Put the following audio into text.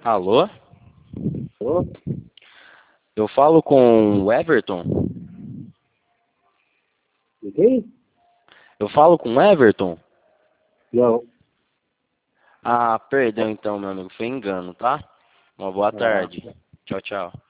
Alô? Ô, Eu falo com o Everton? de quem? Eu falo com o Everton? Não. Ah, perdão então, meu amigo. Foi engano, tá? Uma boa Ah, tarde. Tchau, tchau.